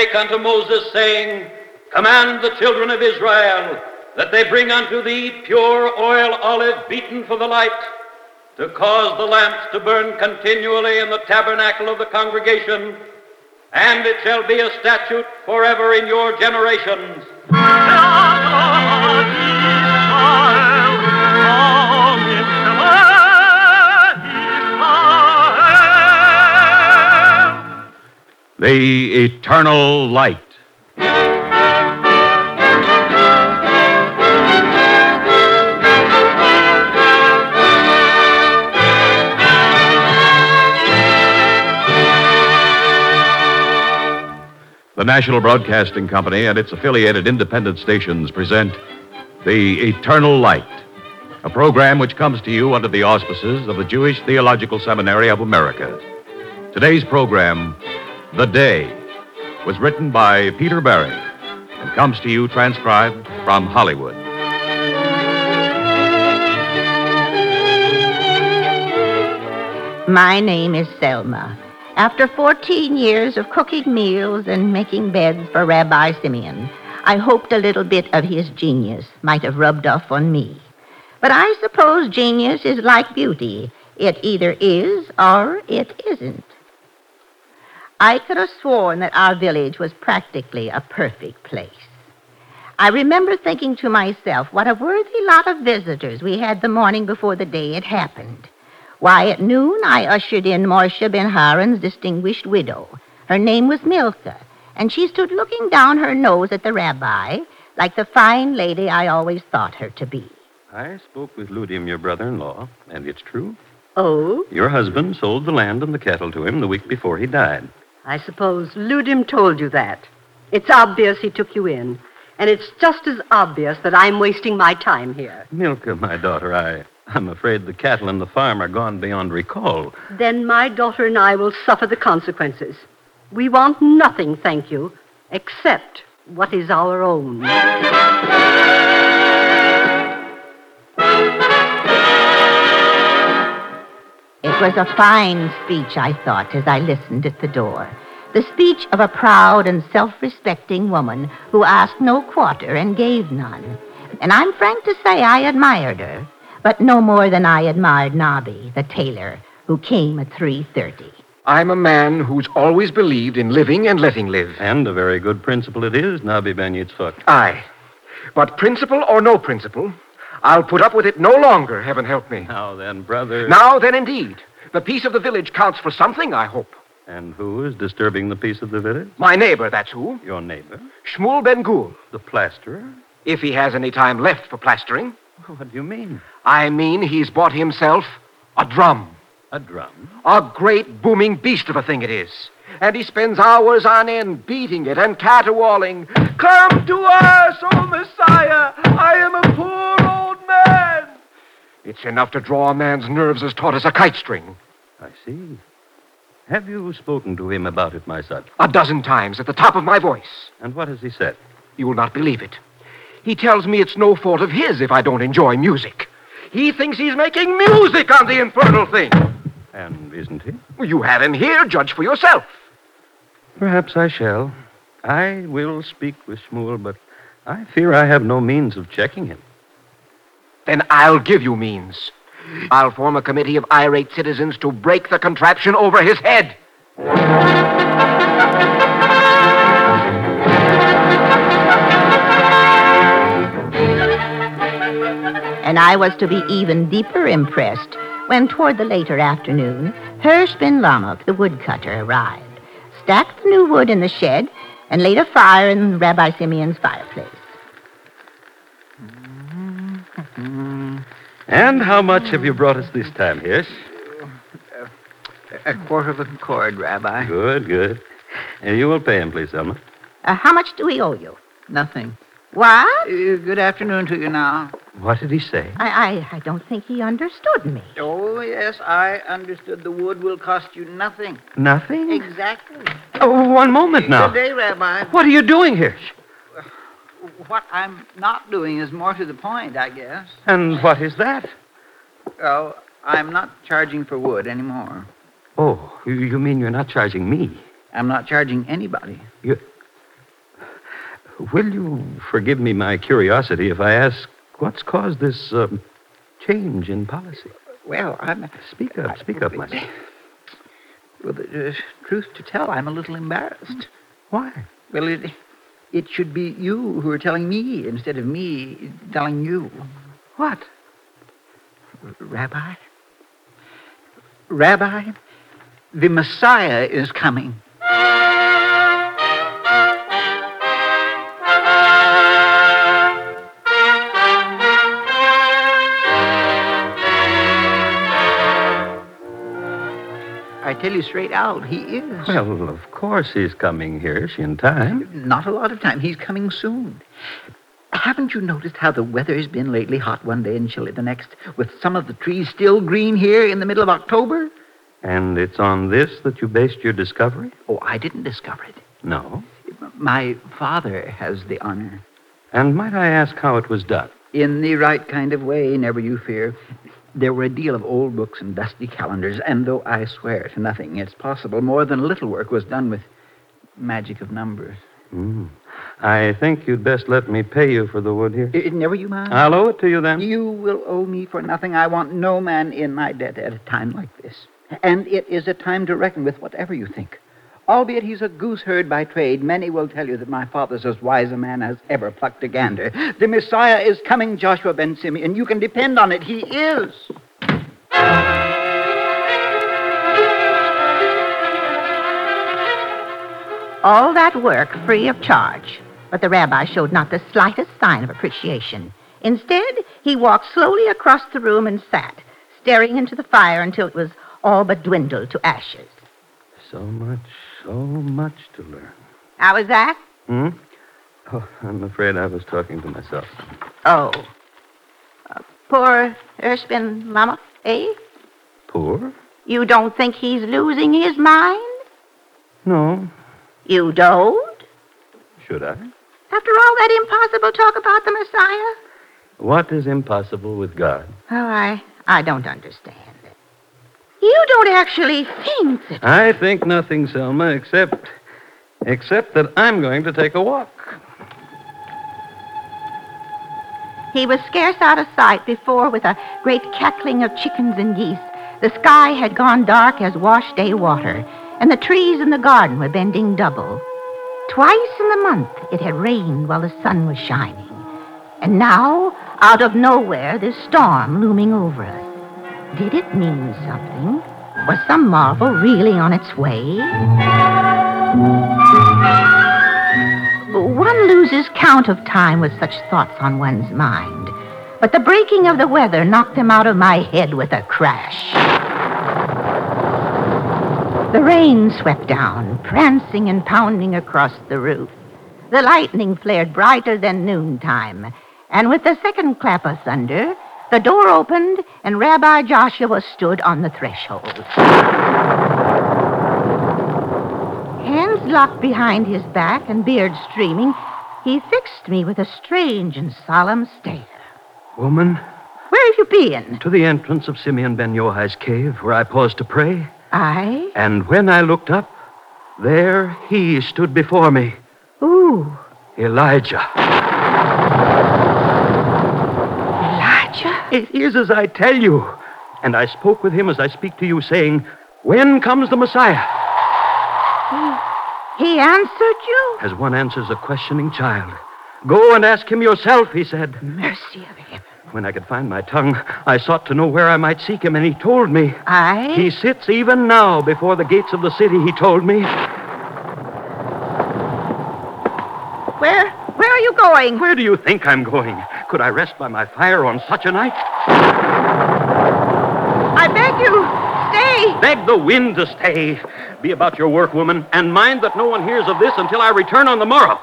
spake unto Moses, saying, Command the children of Israel that they bring unto thee pure oil olive beaten for the light, to cause the lamps to burn continually in the tabernacle of the congregation, and it shall be a statute forever in your generations. The Eternal Light. The National Broadcasting Company and its affiliated independent stations present The Eternal Light, a program which comes to you under the auspices of the Jewish Theological Seminary of America. Today's program, The Day, was written by Peter Barry and comes to you transcribed from Hollywood. My name is Selma. After 14 years of cooking meals and making beds for Rabbi Simeon, I hoped a little bit of his genius might have rubbed off on me. But I suppose genius is like beauty. It either is or it isn't. I could have sworn that our village was practically a perfect place. I remember thinking to myself what a worthy lot of visitors we had the morning before the day had happened. Why, at noon, I ushered in Morsha Ben Haran's distinguished widow. Her name was Milka, and she stood looking down her nose at the rabbi like the fine lady I always thought her to be. I spoke with Ludim, your brother-in-law, and it's true. Oh? Your husband sold the land and the cattle to him the week before he died. I suppose Ludim told you that. It's obvious he took you in, and it's just as obvious that I'm wasting my time here. Milka, my daughter, I'm afraid the cattle and the farm are gone beyond recall. Then my daughter and I will suffer the consequences. We want nothing, thank you, except what is our own. It was a fine speech, I thought, as I listened at the door. The speech of a proud and self-respecting woman who asked no quarter and gave none. And I'm frank to say I admired her, but no more than I admired Nobby, the tailor, who came at 3:30. I'm a man who's always believed in living and letting live. And a very good principle it is, Nabi Ben Yitzchak. Aye. But principle or no principle, I'll put up with it no longer, heaven help me. Now then, brother. Now then, indeed. The peace of the village counts for something, I hope. And who is disturbing the peace of the village? My neighbor, that's who. Your neighbor? Shmuel Ben Gul. The plasterer? If he has any time left for plastering. What do you mean? I mean he's bought himself a drum. A drum? A great booming beast of a thing it is. And he spends hours on end beating it and caterwauling. Come to us, O Messiah! I am a poor old man! It's enough to draw a man's nerves as taut as a kite string. I see. Have you spoken to him about it, my son? 12 times at the top of my voice. And what has he said? You will not believe it. He tells me it's no fault of his if I don't enjoy music. He thinks he's making music on the infernal thing. And isn't he? Well, you have him here. Judge for yourself. Perhaps I shall. I will speak with Shmuel, but I fear I have no means of checking him. Then I'll give you means. I'll form a committee of irate citizens to break the contraption over his head. And I was to be even deeper impressed when, toward the later afternoon, Hirsch Ben Lamech, the woodcutter, arrived, stacked the new wood in the shed, and laid a fire in Rabbi Simeon's fireplace. And how much have you brought us this time, Hirsch? A quarter of a cord, Rabbi. Good, good. And you will pay him, please, Selma. How much do we owe you? Nothing. What? Good afternoon to you now. What did he say? I don't think he understood me. Oh, yes, I understood the wood will cost you nothing. Nothing? Exactly. Oh, one moment now. Good day, Rabbi. What are you doing, Hirsch? What I'm not doing is more to the point, I guess. And what is that? Well, I'm not charging for wood anymore. Oh, you mean you're not charging me? I'm not charging anybody. Will you forgive me my curiosity if I ask what's caused this change in policy? Well, I'm... Speak up, my son. Well, the truth to tell, I'm a little embarrassed. Why? Well, it should be you who are telling me instead of me telling you. What? Rabbi? Rabbi, the Messiah is coming. I tell you straight out, he is. Well, of course he's coming here in time. Not a lot of time. He's coming soon. Haven't you noticed how the weather has been lately? Hot one day and chilly the next, with some of the trees still green here in the middle of October? And it's on this that you based your discovery? Oh, I didn't discover it. No. My father has the honor. And might I ask how it was done? In the right kind of way, never you fear. There were a deal of old books and dusty calendars, and though I swear to nothing, it's possible more than a little work was done with magic of numbers. I think you'd best let me pay you for the wood here. Never you mind. I'll owe it to you then. You will owe me for nothing. I want no man in my debt at a time like this. And it is a time to reckon with whatever you think. Albeit he's a gooseherd by trade, many will tell you that my father's as wise a man as ever plucked a gander. The Messiah is coming, Joshua ben Simeon. You can depend on it. He is. All that work free of charge. But the rabbi showed not the slightest sign of appreciation. Instead, he walked slowly across the room and sat, staring into the fire until it was all but dwindled to ashes. So much to learn. How was that? Oh, I'm afraid I was talking to myself. Oh. Poor Erskine Lamech, eh? Poor? You don't think he's losing his mind? No. You don't? Should I? After all that impossible talk about the Messiah? What is impossible with God? Oh, I don't understand. You don't actually think that... I think nothing, Selma, except that I'm going to take a walk. He was scarce out of sight before, with a great cackling of chickens and geese, the sky had gone dark as wash-day water, and the trees in the garden were bending double. Twice in the month it had rained while the sun was shining. And now, out of nowhere, this storm looming over us. Did it mean something? Was some marvel really on its way? One loses count of time with such thoughts on one's mind. But the breaking of the weather knocked them out of my head with a crash. The rain swept down, prancing and pounding across the roof. The lightning flared brighter than noontime, and with the second clap of thunder, the door opened, and Rabbi Joshua stood on the threshold. Hands locked behind his back and beard streaming, he fixed me with a strange and solemn stare. Woman, Where have you been? to the entrance of Simeon ben Yochai's cave, where I paused to pray. I? And when I looked up, there he stood before me, Ooh, Elijah. Elijah? It is as I tell you. And I spoke with him as I speak to you, saying, when comes the Messiah? He answered you? As one answers a questioning child. Go and ask him yourself, he said. Mercy of heaven. When I could find my tongue, I sought to know where I might seek him, and he told me. I? He sits even now before the gates of the city, he told me. Where are you going? Where do you think I'm going? Could I rest by my fire on such a night? I beg you, stay. Beg the wind to stay. Be about your work, woman, and mind that no one hears of this until I return on the morrow.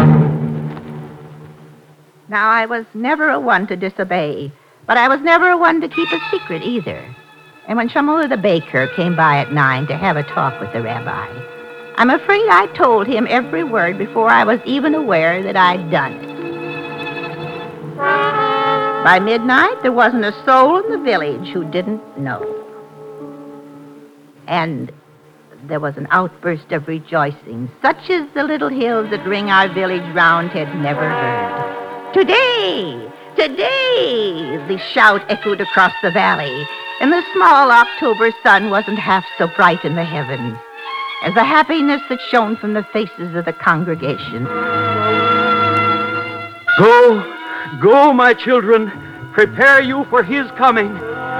Now, I was never a one to disobey, but I was never a one to keep a secret either. And when Shamuel the baker came by at 9 to have a talk with the rabbi, I'm afraid I told him every word before I was even aware that I'd done it. By midnight, there wasn't a soul in the village who didn't know. And there was an outburst of rejoicing, such as the little hills that ring our village round had never heard. Today! Today! The shout echoed across the valley, and the small October sun wasn't half so bright in the heavens as the happiness that shone from the faces of the congregation. Go, my children. Prepare you for his coming.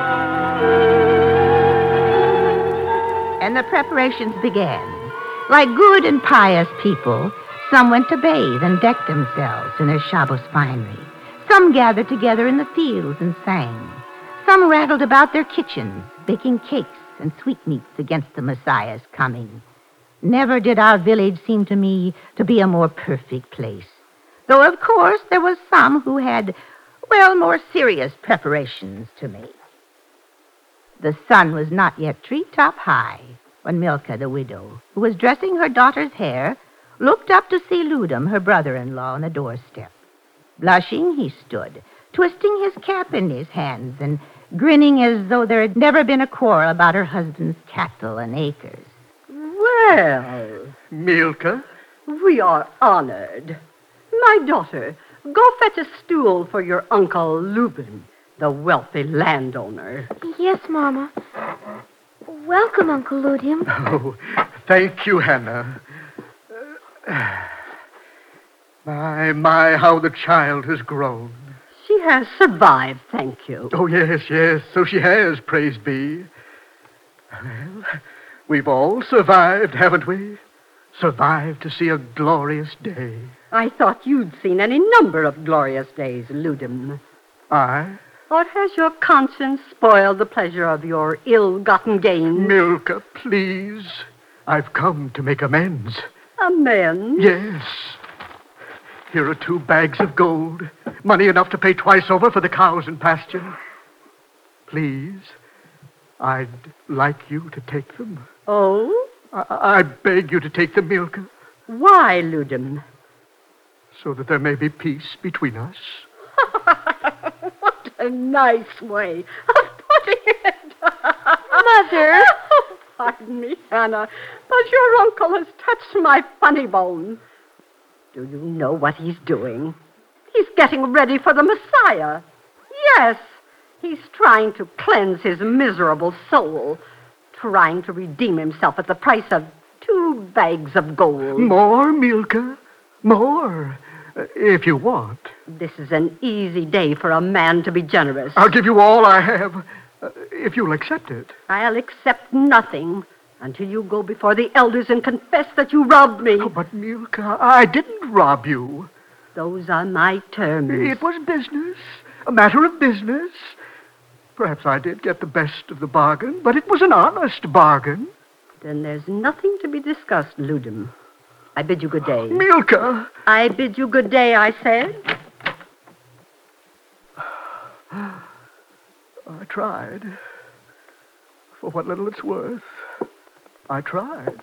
And the preparations began. Like good and pious people, some went to bathe and deck themselves in their Shabbos finery. Some gathered together in the fields and sang. Some rattled about their kitchens, baking cakes and sweetmeats against the Messiah's coming. Never did our village seem to me to be a more perfect place. Though, of course, there was some who had, more serious preparations to make. The sun was not yet treetop high when Milka, the widow, who was dressing her daughter's hair, looked up to see Ludum, her brother-in-law, on the doorstep. Blushing, he stood, twisting his cap in his hands and grinning as though there had never been a quarrel about her husband's cattle and acres. Well, Milka? we are honored. My daughter, go fetch a stool for your Uncle Lubin, the wealthy landowner. Yes, Mama. Welcome, Uncle Ludium. Oh, thank you, Hannah. My, how the child has grown. She has survived, thank you. Oh, yes, so she has, praise be. Well, we've all survived, haven't we? Survived to see a glorious day. I thought you'd seen any number of glorious days, Ludum. I? Or has your conscience spoiled the pleasure of your ill-gotten gains? Milka, please. I've come to make amends. Amends? Yes. Here are 2 bags of gold. Money enough to pay twice over for the cows in pasture. Please, I'd like you to take them. Oh? I beg you to take them, Milka, Why, Ludum? so that there may be peace between us. What a nice way of putting it. Mother! Oh, pardon me, Hannah, but your uncle has touched my funny bone. Do you know what he's doing? He's getting ready for the Messiah. Yes, he's trying to cleanse his miserable soul, trying to redeem himself at the price of 2 bags of gold. More, Milka, more, if you want. This is an easy day for a man to be generous. I'll give you all I have, if you'll accept it. I'll accept nothing until you go before the elders and confess that you robbed me. Oh, but Milka, I didn't rob you. Those are my terms. It was business, a matter of business. Perhaps I did get the best of the bargain, but it was an honest bargain. Then there's nothing to be discussed, Ludum. I bid you good day. Milka! I bid you good day, I said. I tried. For what little it's worth, I tried.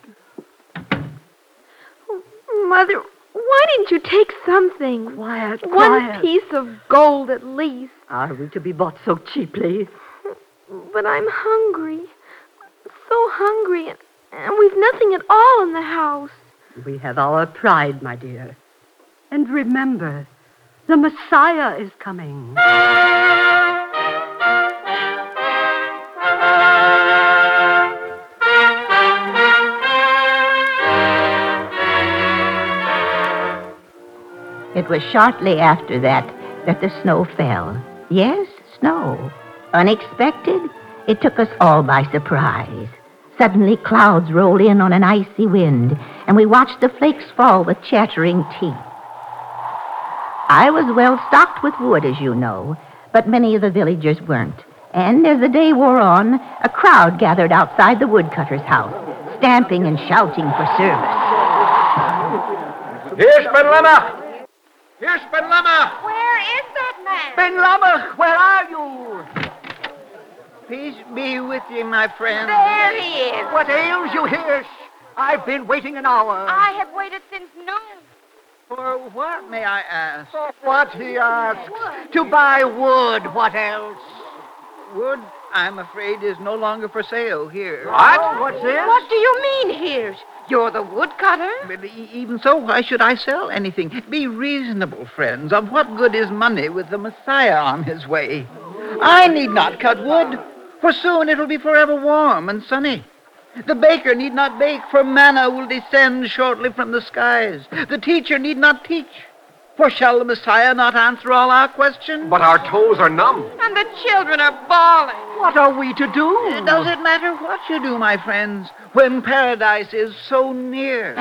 Mother, why didn't you take something? Quiet, One piece of gold at least. Are we to be bought so cheaply? But I'm hungry. So hungry, and we've nothing at all in the house. We have our pride, my dear. And remember, the Messiah is coming. It was shortly after that the snow fell. Yes, snow. Unexpected, it took us all by surprise. Suddenly, clouds rolled in on an icy wind, and we watched the flakes fall with chattering teeth. I was well stocked with wood, as you know, but many of the villagers weren't. And as the day wore on, a crowd gathered outside the woodcutter's house, stamping and shouting for service. Here's Ben Lamach! Here's Ben Lamach! Where is that man? Ben Lamach, where are you? Peace be with you, my friend. There he is. What ails you here? I've been waiting an hour. I have waited since noon. For what, may I ask? What, he asks? To buy wood, what else? Wood, I'm afraid, is no longer for sale here. What? What's this? What do you mean, here? You're the woodcutter? But even so, why should I sell anything? Be reasonable, friends. Of what good is money with the Messiah on his way? I need not cut wood, for soon it will be forever warm and sunny. The baker need not bake, for manna will descend shortly from the skies. The teacher need not teach, for shall the Messiah not answer all our questions? But our toes are numb. And the children are bawling. What are we to do? Does it matter what you do, my friends, when paradise is so near?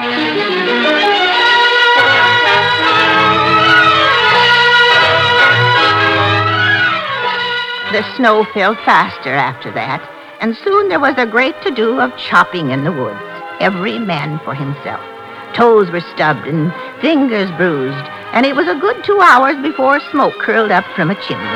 The snow fell faster after that, and soon there was a great to-do of chopping in the woods, every man for himself. Toes were stubbed and fingers bruised, and it was a good 2 hours before smoke curled up from a chimney.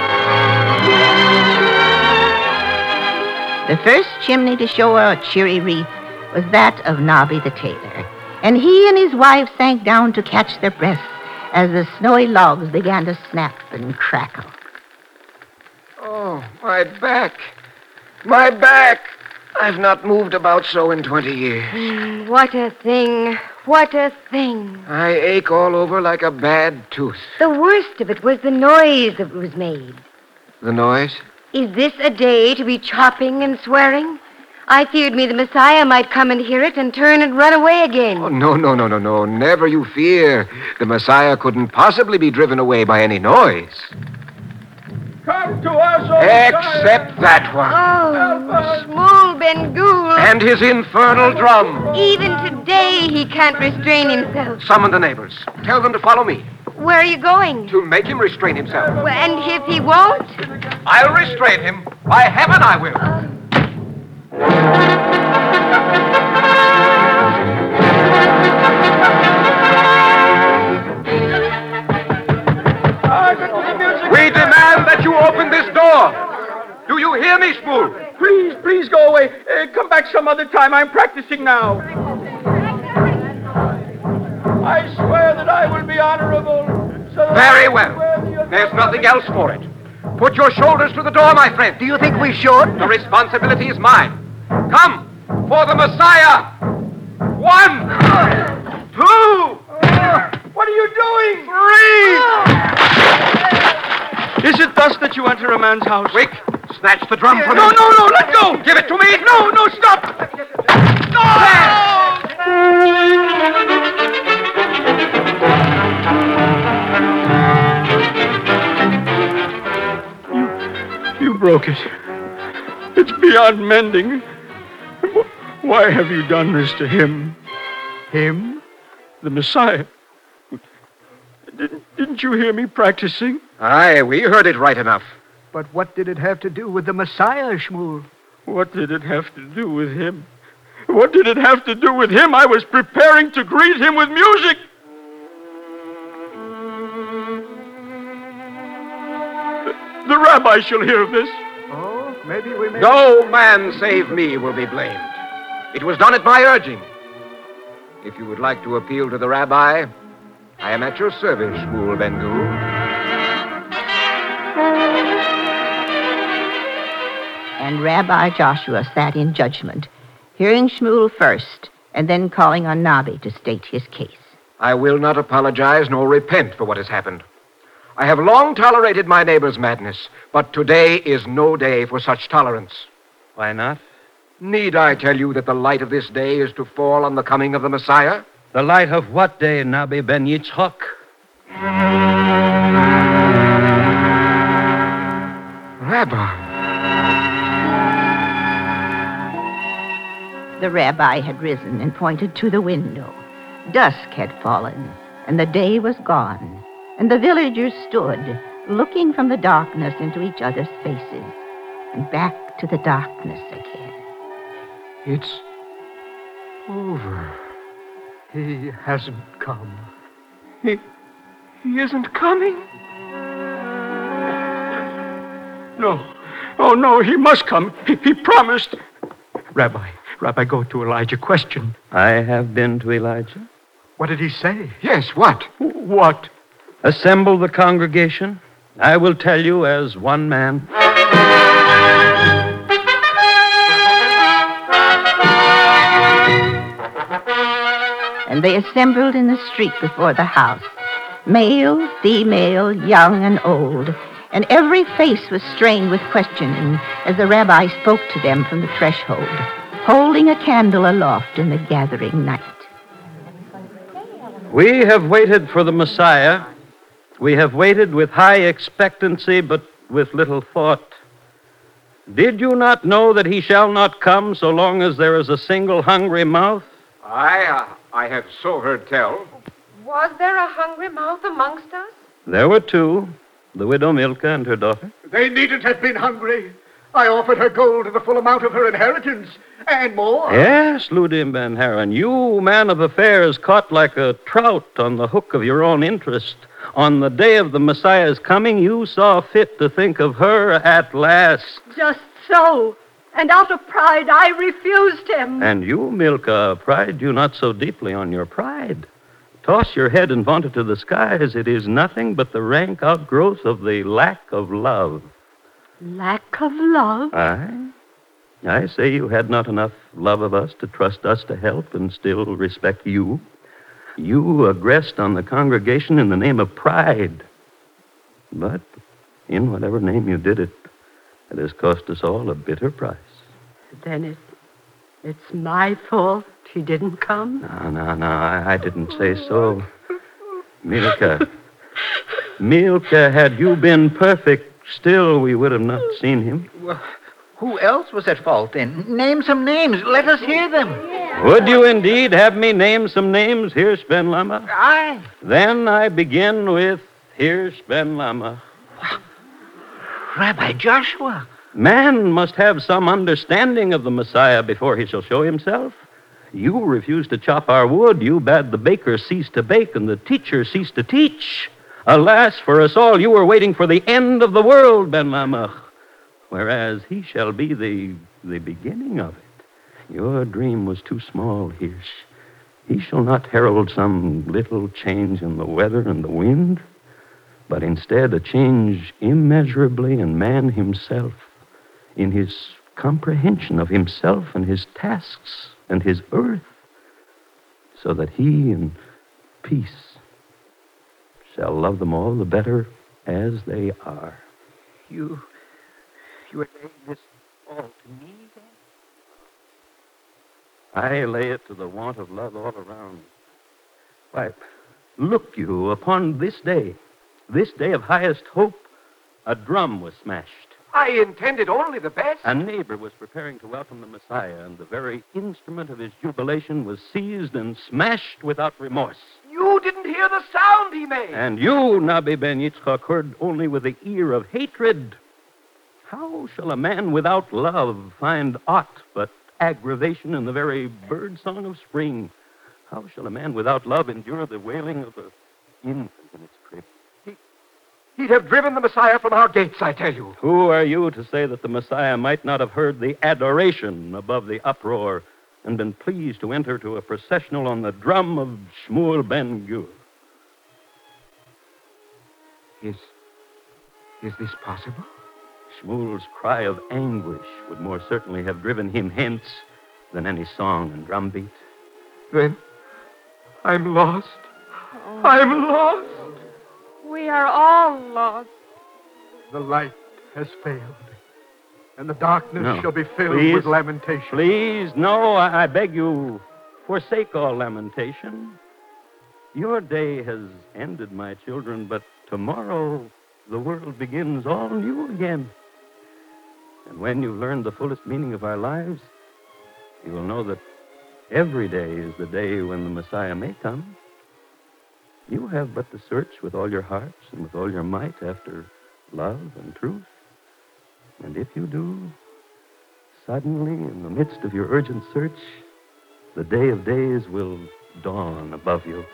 The first chimney to show a cheery wreath was that of Nobby the tailor, and he and his wife sank down to catch their breaths as the snowy logs began to snap and crackle. Oh, my back. My back. I've not moved about so in 20 years. What a thing. What a thing. I ache all over like a bad tooth. The worst of it was the noise that was made. The noise? Is this a day to be chopping and swearing? I feared me the Messiah might come and hear it and turn and run away again. Oh, no. Never you fear. The Messiah couldn't possibly be driven away by any noise. Come to us, O Except that one. Oh, Shmuel Ben Gul. And his infernal drum. Even today he can't restrain himself. Summon the neighbors. Tell them to follow me. Where are you going? To make him restrain himself. And if he won't? I'll restrain him. By heaven, I will. We demand that you open this door. Do you hear me, Shmuel? Please go away. Come back some other time. I'm practicing now. I swear that I will be honorable. Very well. There's nothing else for it. Put your shoulders to the door, my friend. Do you think we should? The responsibility is mine. Come, for the Messiah. 1, 2. What are you doing? 3. Is it thus that you enter a man's house? Quick, snatch the drum from No, him. let go! Give it to me. No, stop! You broke it. It's beyond mending. Why have you done this to him? Him? The Messiah? Didn't you hear me practicing? Aye, we heard it right enough. But what did it have to do with the Messiah, Shmuel? What did it have to do with him? What did it have to do with him? I was preparing to greet him with music. The rabbi shall hear of this. Oh, maybe we may... No man save me will be blamed. It was done at my urging. If you would like to appeal to the rabbi, I am at your service, Shmuel Ben Gul. And Rabbi Joshua sat in judgment, hearing Shmuel first, and then calling on Nobby to state his case. I will not apologize nor repent for what has happened. I have long tolerated my neighbor's madness, but today is no day for such tolerance. Why not? Need I tell you that the light of this day is to fall on the coming of the Messiah? The light of what day, Nobby Ben Yitzchok? Rabbi. The rabbi had risen and pointed to the window. Dusk had fallen, and the day was gone, and the villagers stood, looking from the darkness into each other's faces, and back to the darkness again. It's over. He hasn't come. He isn't coming? No. Oh, no, he must come. He promised. Rabbi, go to Elijah. Question. I have been to Elijah. What did he say? Yes, what? What? Assemble the congregation. I will tell you as one man. And they assembled in the street before the house, male, female, young, and old, and every face was strained with questioning as the rabbi spoke to them from the threshold, holding a candle aloft in the gathering night. We have waited for the Messiah. We have waited with high expectancy, but with little thought. Did you not know that he shall not come so long as there is a single hungry mouth? I have so heard tell. Was there a hungry mouth amongst us? There were two, the widow Milcah and her daughter. They needn't have been hungry. I offered her gold and the full amount of her inheritance, and more. Yes, Ludim Ben Haran, you, man of affairs, caught like a trout on the hook of your own interest. On the day of the Messiah's coming, you saw fit to think of her at last. Just so. And out of pride, I refused him. And you, Milcah, pride you not so deeply on your pride. Toss your head and vaunt it to the skies. It is nothing but the rank outgrowth of the lack of love. Lack of love? I say you had not enough love of us to trust us to help and still respect you. You aggressed on the congregation in the name of pride. But in whatever name you did it, it has cost us all a bitter price. Then it's my fault he didn't come? No, I didn't say so. Milcah, had you been perfect, still we would have not seen him. Well, who else was at fault then? Name some names. Let us hear them. Would you indeed have me name some names, Hirsch Ben Lama? Aye. Then I begin with Hirsch Ben Lama. Rabbi Joshua. Man must have some understanding of the Messiah before he shall show himself. You refused to chop our wood. You bade the baker cease to bake and the teacher cease to teach. Alas, for us all, you were waiting for the end of the world, Ben Lamech, whereas he shall be the beginning of it. Your dream was too small, Hirsch. He shall not herald some little change in the weather and the wind, but instead a change immeasurably in man himself, in his comprehension of himself and his tasks and his earth, so that he in peace shall love them all the better as they are. You are laying this all to me, then? I lay it to the want of love all around. Why, look you, upon this day of highest hope, a drum was smashed. I intended only the best. A neighbor was preparing to welcome the Messiah, and the very instrument of his jubilation was seized and smashed without remorse. You didn't hear the sound he made. And you, Nabi Ben Yitzchak, heard only with the ear of hatred. How shall a man without love find aught but aggravation in the very bird-song of spring? How shall a man without love endure the wailing of the infant in its crib? He'd have driven the Messiah from our gates, I tell you. Who are you to say that the Messiah might not have heard the adoration above the uproar and been pleased to enter to a processional on the drum of Shmuel ben Gur? Is this possible? Shmuel's cry of anguish would more certainly have driven him hence than any song and drumbeat. Then I'm lost. I'm lost. We are all lost. The light has failed, and the darkness No. shall be filled Please. with lamentation. Please, no, I beg you, forsake all lamentation. Your day has ended, my children, but tomorrow the world begins all new again. And when you've learned the fullest meaning of our lives, you will know that every day is the day when the Messiah may come. You have but to search with all your hearts and with all your might after love and truth. And if you do, suddenly, in the midst of your urgent search, the day of days will dawn above you.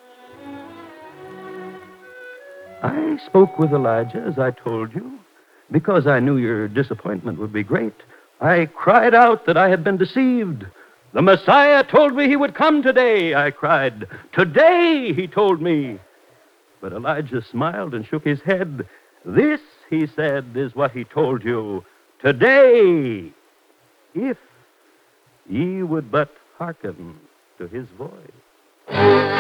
I spoke with Elijah, as I told you, because I knew your disappointment would be great. I cried out that I had been deceived. The Messiah told me he would come today, I cried. Today, he told me. But Elijah smiled and shook his head. This, he said is what he told you today, if ye would but hearken to his voice.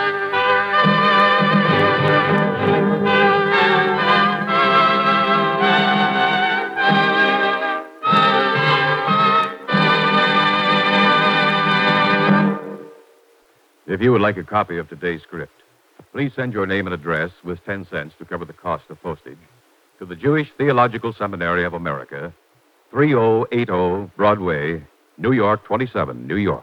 If you would like a copy of today's script, please send your name and address with 10 cents to cover the cost of postage to the Jewish Theological Seminary of America, 3080 Broadway, New York 27, New York.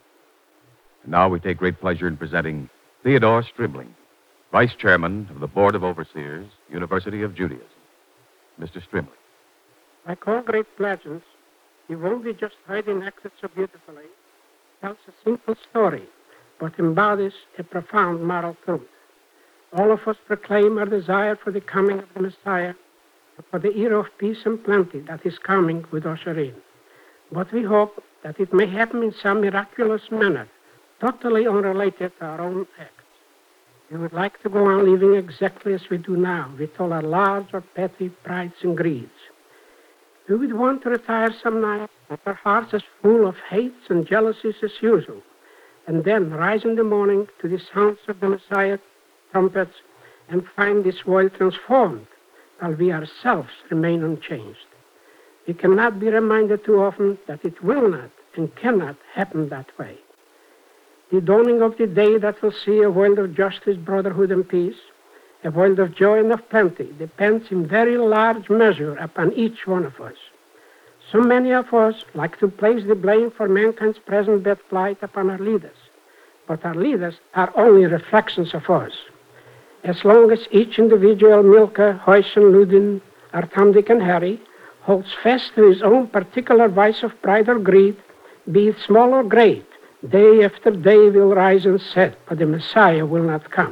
And now we take great pleasure in presenting Theodore Stribling, Vice Chairman of the Board of Overseers, University of Judaism. Mr. Stribling. Like all great legends, he won't be just hiding acted so beautifully. Tells a simple story, but embodies a profound moral truth. All of us proclaim our desire for the coming of the Messiah, for the era of peace and plenty that is coming with usher in. But we hope that it may happen in some miraculous manner, totally unrelated to our own acts. We would like to go on living exactly as we do now, with all our large or petty prides and greeds. We would want to retire some night with our hearts as full of hates and jealousies as usual, and then rise in the morning to the sounds of the Messiah trumpets and find this world transformed, while we ourselves remain unchanged. We cannot be reminded too often that it will not and cannot happen that way. The dawning of the day that will see a world of justice, brotherhood, and peace, a world of joy and of plenty, depends in very large measure upon each one of us. So many of us like to place the blame for mankind's present bad plight upon our leaders, but our leaders are only reflections of us. As long as each individual Milka, Heuss, and Ludin, or Tom, Dick, and Harry holds fast to his own particular vice of pride or greed, be it small or great, day after day will rise and set, but the Messiah will not come.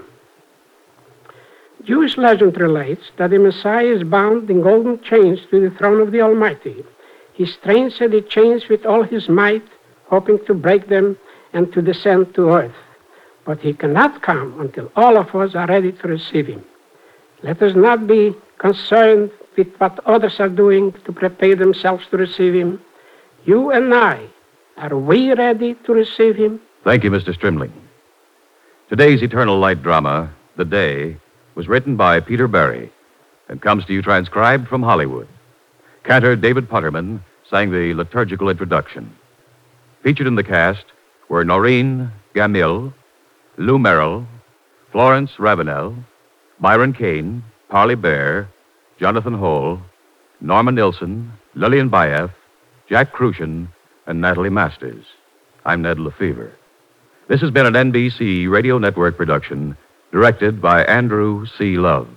Jewish legend relates that the Messiah is bound in golden chains to the throne of the Almighty. He strains at the chains with all his might, hoping to break them and to descend to earth. But he cannot come until all of us are ready to receive him. Let us not be concerned with what others are doing to prepare themselves to receive him. You and I, are we ready to receive him? Thank you, Mr. Strimling. Today's Eternal Light drama, The Day, was written by Peter Barry and comes to you transcribed from Hollywood. Cantor David Putterman sang the liturgical introduction. Featured in the cast were Noreen Gamil, Lou Merrill, Florence Ravenel, Byron Kane, Parley Bear, Jonathan Hole, Norma Nilsson, Lillian Bayeff, Jack Crucian, and Natalie Masters. I'm Ned Lefevre. This has been an NBC Radio Network production, directed by Andrew C. Love.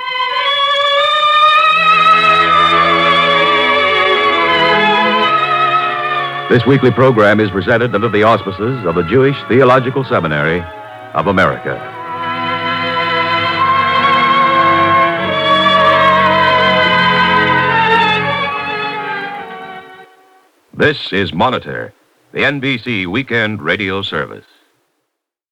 This weekly program is presented under the auspices of the Jewish Theological Seminary of America. This is Monitor, the NBC Weekend Radio Service.